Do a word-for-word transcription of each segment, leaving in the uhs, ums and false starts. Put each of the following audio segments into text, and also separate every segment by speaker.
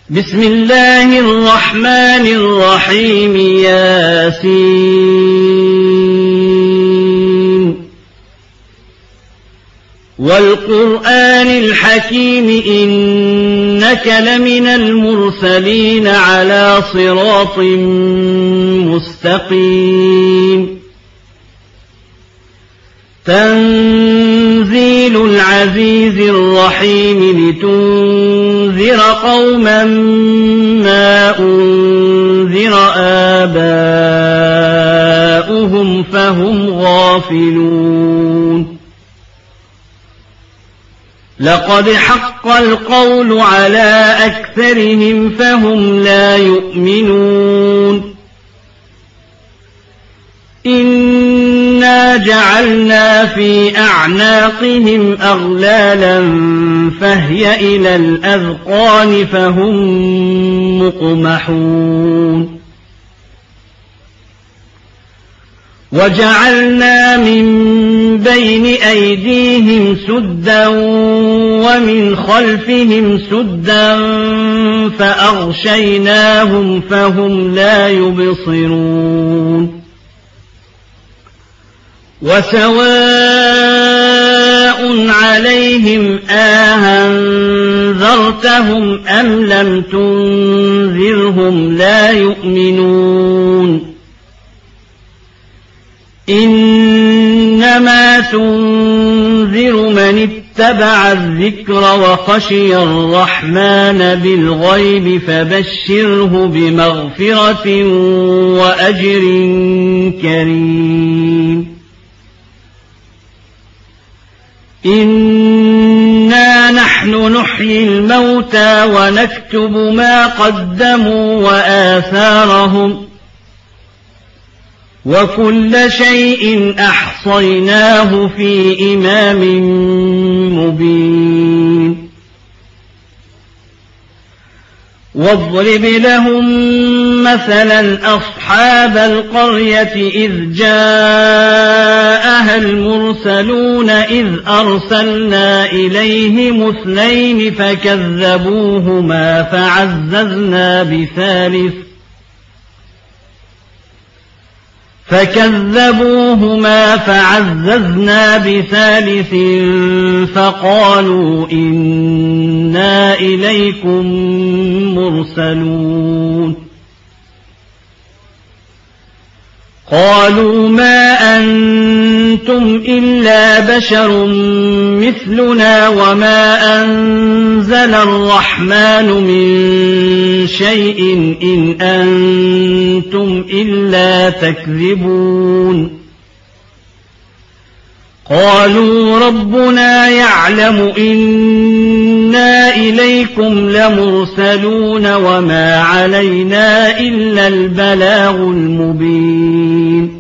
Speaker 1: بسم الله الرحمن الرحيم ياسين والقرآن الحكيم إنك لمن المرسلين على صراط مستقيم تنزيل العزيز الرحيم لتنذر قوما ما أنذر آباؤهم فهم غافلون لقد حق القول على أكثرهم فهم لا يؤمنون إنا جعلنا في أعناقهم أغلالا فهي إلى الأذقان فهم مقمحون وجعلنا من بين أيديهم سدا ومن خلفهم سدا فأغشيناهم فهم لا يبصرون وسواء عليهم أأنذرتهم أم لم تنذرهم لا يؤمنون إنما تنذر من اتبع الذكر وخشي الرحمن بالغيب فبشره بمغفرة وأجر كريم إنا نحن نحيي الموتى ونكتب ما قدموا وآثارهم وكل شيء أحصيناه في إمام مبين واضرب لهم مثلا أصحاب القرية إذ جاءها المرسلون إذ أرسلنا إليهم اثنين فكذبوهما فعززنا بثالث فكذبوهما فعززنا بثالث فقالوا إنا إليكم مرسلون قالوا ما أنتم إلا بشر مثلنا وما أنزل الرحمن من شيء إن أنتم إلا تكذبون قالوا ربنا يعلم إنا إليكم لمرسلون وما علينا إلا البلاغ المبين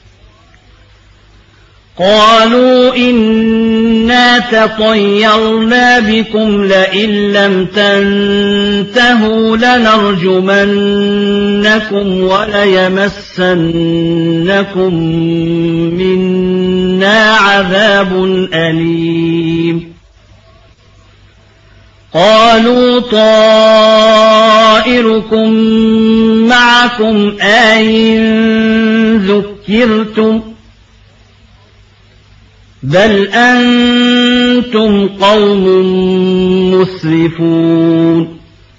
Speaker 1: قالوا إنا تطيرنا بكم لئن لم تنتهوا لنرجمنكم وليمسنكم منا عذاب أليم قالوا طائركم معكم أئن ذكرتم بل أنتم قوم مسرفون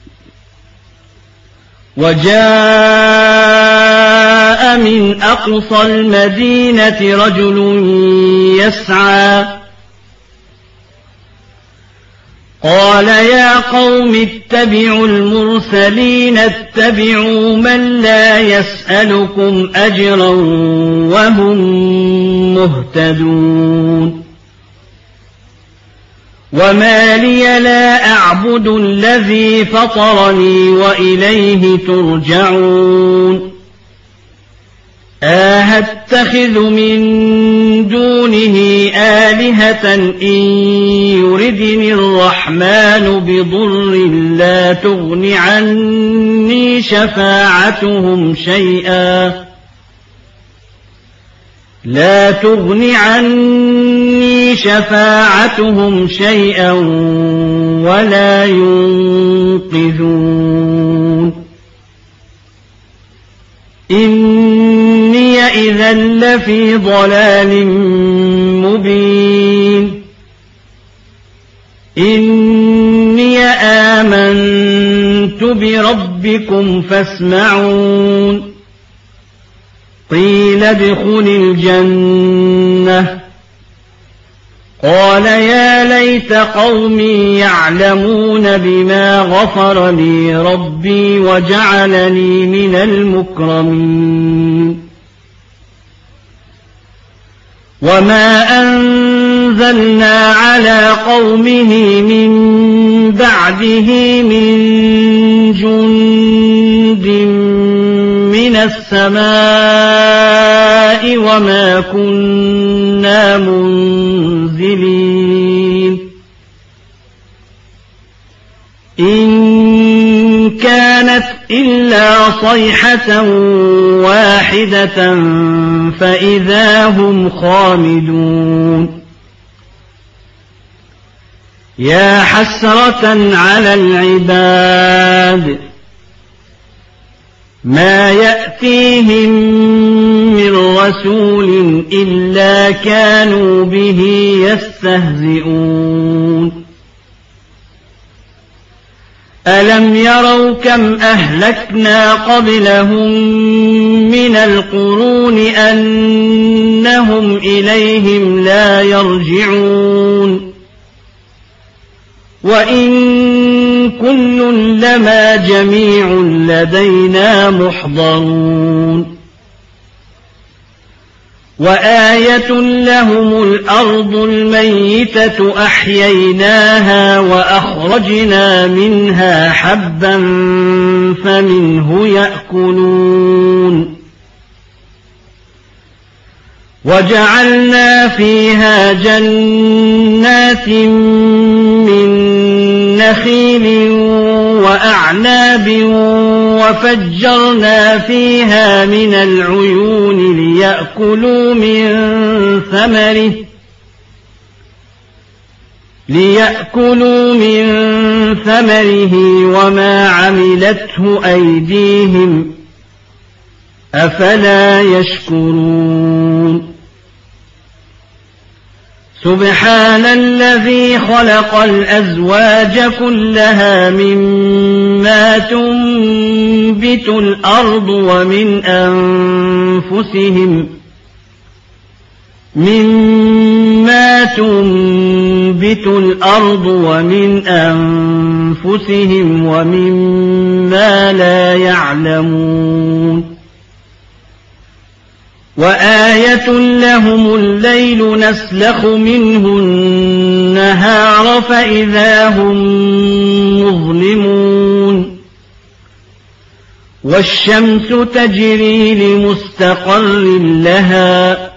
Speaker 1: وجاء من أقصى المدينة رجل يسعى قال يا قوم اتبعوا المرسلين اتبعوا من لا يسألكم أجرا وهم مهتدون وما لي لا أعبد الذي فطرني وإليه ترجعون أهتخذ من دونه آلهة إن يردني الرحمن بضر لا تغن عني شفاعتهم شيئا لا تغن عني شفاعتهم شيئا ولا ينقذون إذا لفي ضلال مبين إني آمنت بربكم فاسمعون قيل ادخل الجنة قال يا ليت قومي يعلمون بما غفر لي ربي وجعلني من المكرمين وما أنزلنا على قومه من بعده من جند من السماء وما كنا منزلين إن كانت إلا صيحة واحدة فإذا هم خامدون يا حسرة على العباد ما يأتيهم من رسول إلا كانوا به يستهزئون ألم يروا كم أهلكنا قبلهم من القرون أنهم إليهم لا يرجعون وإن كل لما جميع لدينا محضرون وآية لهم الأرض الميتة أحييناها وأخرجنا منها حبا فمنه يأكلون وجعلنا فيها جنات من نخيل وأعناب وفجرنا فيها من العيون ليأكلوا من ثمره ليأكلوا من ثمره وما عملته أيديهم أفلا يشكرون سبحان الذي خلق الأزواج كلها مما تنبت الأرض ومن أنفسهم مما تنبت الأرض ومن أنفسهم ومما لا يعلمون وآية لهم الليل نسلخ منه النهار فإذا هم مظلمون والشمس تجري لمستقر لها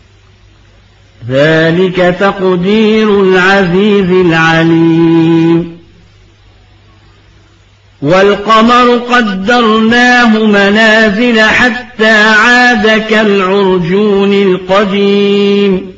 Speaker 1: ذلك تقدير العزيز العليم والقمر قدرناه منازل حتى عاد كالعرجون القديم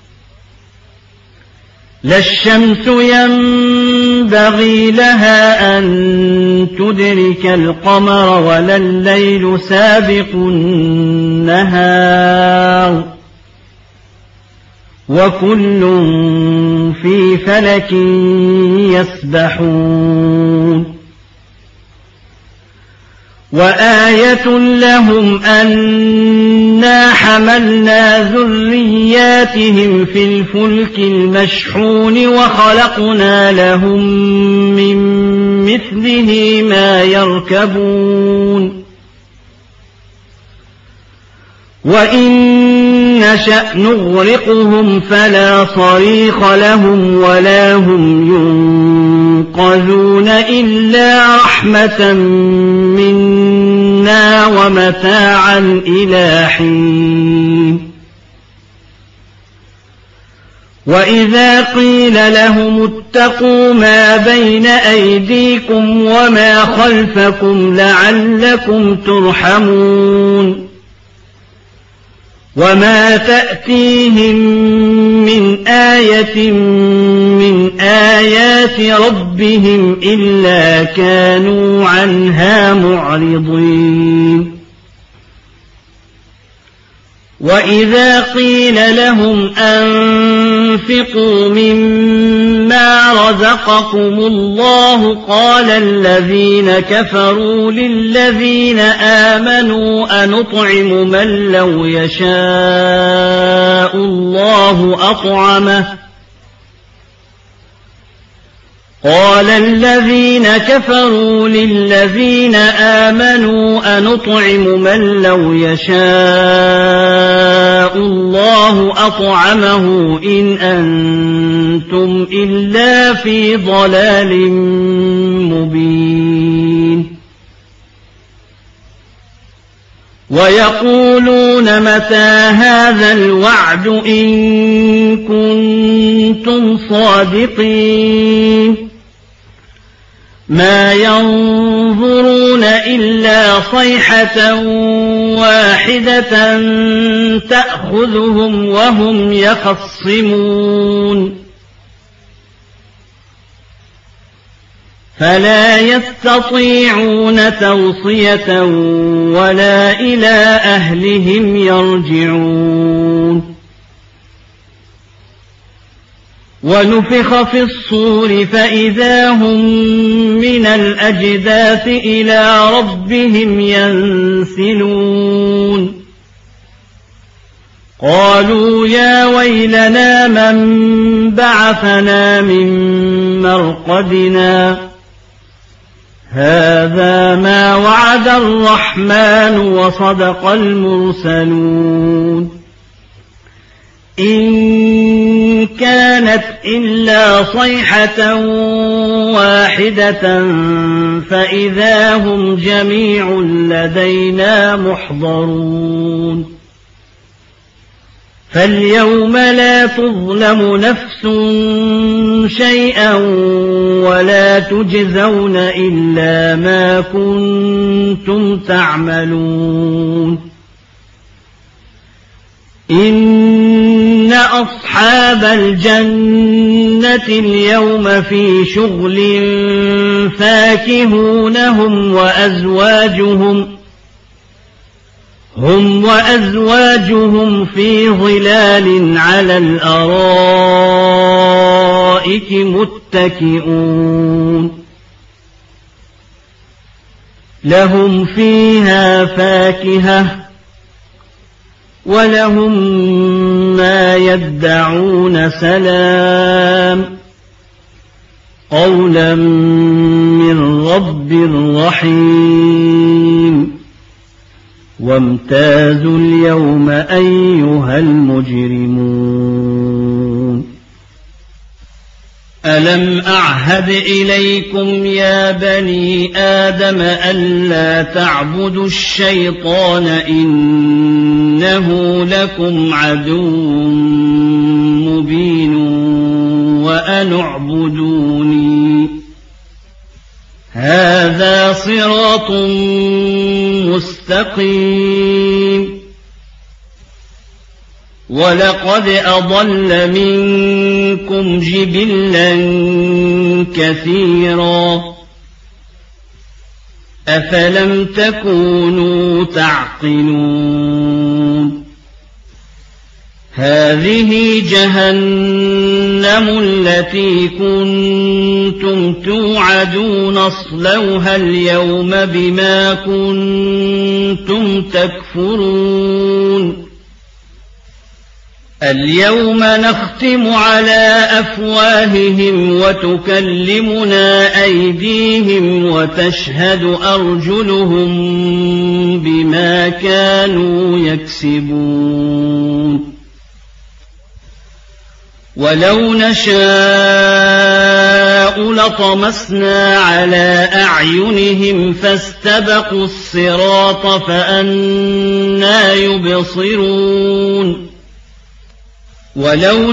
Speaker 1: لا الشمس ينبغي لها أن تدرك القمر ولا الليل سابق النهار وكل في فلك يسبحون وآية لهم أنا حملنا ذرياتهم في الفلك المشحون وخلقنا لهم من مثله ما يركبون وإن نشأ نغرقهم فلا صريخ لهم ولا هم ينقذون إلا رحمة منا ومتاعا إلى حين وإذا قيل لهم اتقوا ما بين أيديكم وما خلفكم لعلكم ترحمون وما تأتيهم من آية من آيات ربهم إلا كانوا عنها معرضين وإذا قيل لهم أنفقوا مما رزقكم الله قال الذين كفروا للذين آمنوا أنطعم من لو يشاء الله أطعمه قال الذين كفروا للذين آمنوا أنطعم من لو يشاء الله أطعمه إن أنتم إلا في ضلال مبين ويقولون متى هذا الوعد إن كنتم صادقين ما ينظرون إلا صيحة واحدة تأخذهم وهم يخصمون فلا يستطيعون توصية ولا إلى أهلهم يرجعون ونفخ في الصور فإذا هم من الأجداث إلى ربهم ينسلون قالوا يا ويلنا من بعثنا من مرقدنا هذا ما وعد الرحمن وصدق المرسلون إن كانت إلا صيحة واحدة فإذا هم جميع لدينا محضرون فاليوم لا تظلم نفس شيئا ولا تجزون إلا ما كنتم تعملون إن أصحاب الجنة اليوم في شغل فاكهون هم وأزواجهم هم وأزواجهم في ظلال على الأرائك متكئون لهم فيها فاكهة ولهم ما يدعون سلام قولا من رب رحيم وامتازوا اليوم أيها المجرمون ألم أعهد إليكم يا بني آدم ألا تعبدوا الشيطان إنه لكم عدو مبين وأن اعبدوني هذا صراط مستقيم ولقد أضل منكم جبلا كثيرا أفلم تكونوا تعقلون هذه جهنم التي كنتم توعدون اصلوها اليوم بما كنتم تكفرون اليوم نختم على أفواههم وتكلمنا أيديهم وتشهد أرجلهم بما كانوا يكسبون ولو نشاء لطمسنا على أعينهم فاستبقوا الصراط فأنى يبصرون ولو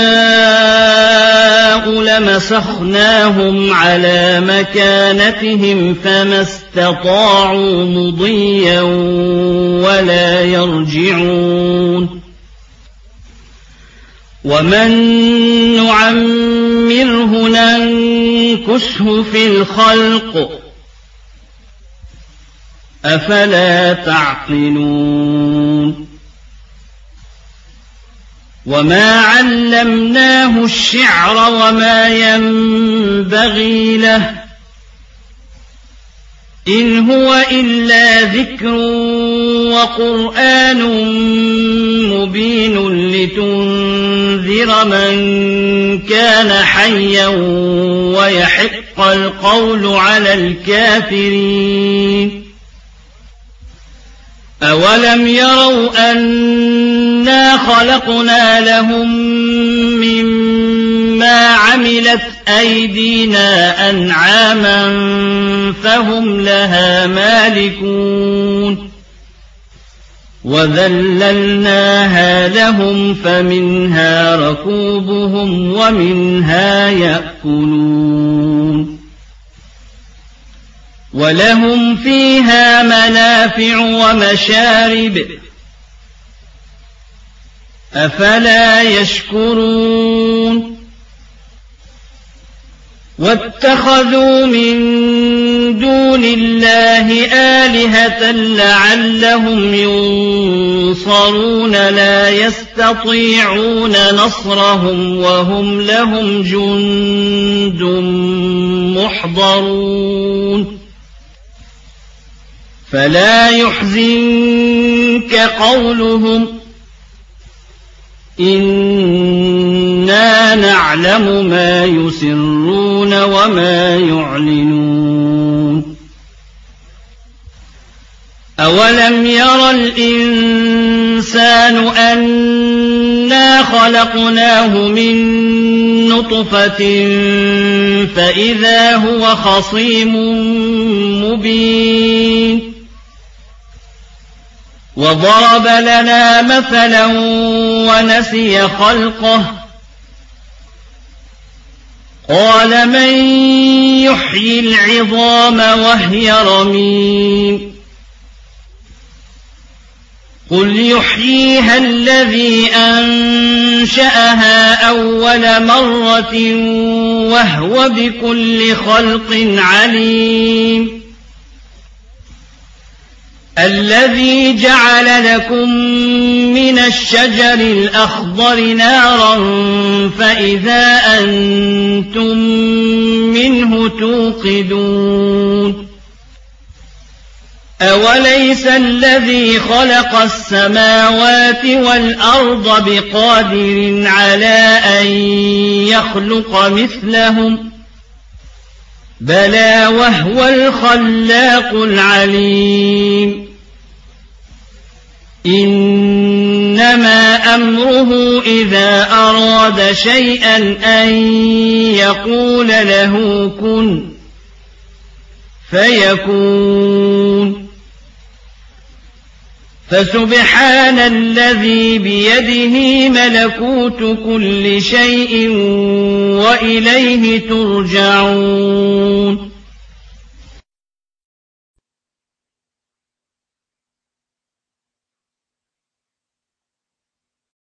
Speaker 1: نشاء لمسخناهم على مكانتهم فما استطاعوا مضيا ولا يرجعون ومن نعمره ننكسه في الخلق أفلا تعقلون وما علمناه الشعر وما ينبغي له إن هو إلا ذكر وقرآن مبين لتنذر من كان حيا ويحق القول على الكافرين أولم يروا أنا خلقنا لهم مما عملت أيدينا أنعاما فهم لها مالكون وذللناها لهم فمنها ركوبهم ومنها يأكلون ولهم فيها منافع ومشارب أفلا يشكرون واتخذوا من دون الله آلهة لعلهم ينصرون لا يستطيعون نصرهم وهم لهم جند محضرون فلا يحزنك قولهم إنا نعلم ما يسرون وما يعلنون أولم ير الإنسان أنا خلقناه من نطفة فإذا هو خصيم مبين وضرب لنا مثلا ونسي خلقه قال من يحيي العظام وهي رميم قل يحييها الذي أنشأها أول مرة وهو بكل خلق عليم الذي جعل لكم من الشجر الأخضر نارا فإذا أنتم منه توقدون أوليس الذي خلق السماوات والأرض بقادر على أن يخلق مثلهم بلى وهو الخلاق العليم إنما أمره إذا أراد شيئا أن يقول له كن فيكون فسبحان الذي بيده ملكوت كل شيء وإليه ترجعون